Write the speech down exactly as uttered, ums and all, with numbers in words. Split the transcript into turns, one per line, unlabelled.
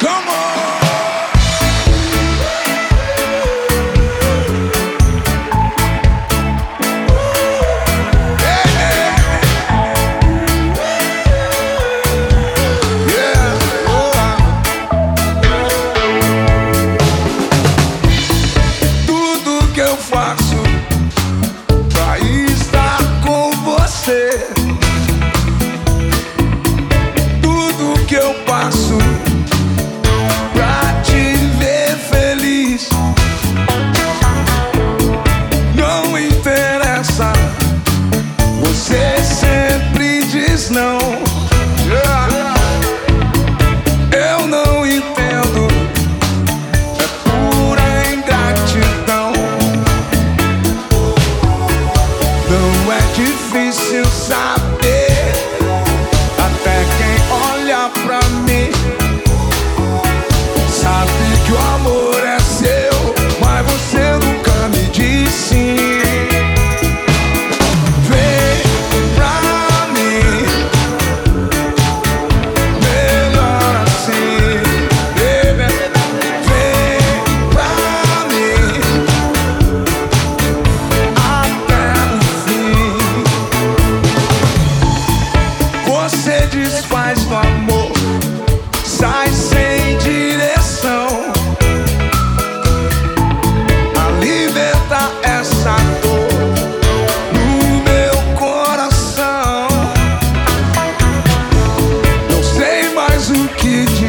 Come on!
Faço pra estar com você. Tudo que eu passo pra te ver feliz. Não interessa, você sempre diz não. Eu não entendo, é pura ingratidão. Não é difícil saber, até quem olha pra mim sabe que o amor é seu, mas você nunca me diz sim. Vem pra mim, melhor assim, baby. Vem pra mim até o fim. Você desfaz do amor, sai sem direção. Alimenta essa dor no meu coração. Não sei mais o que dizer.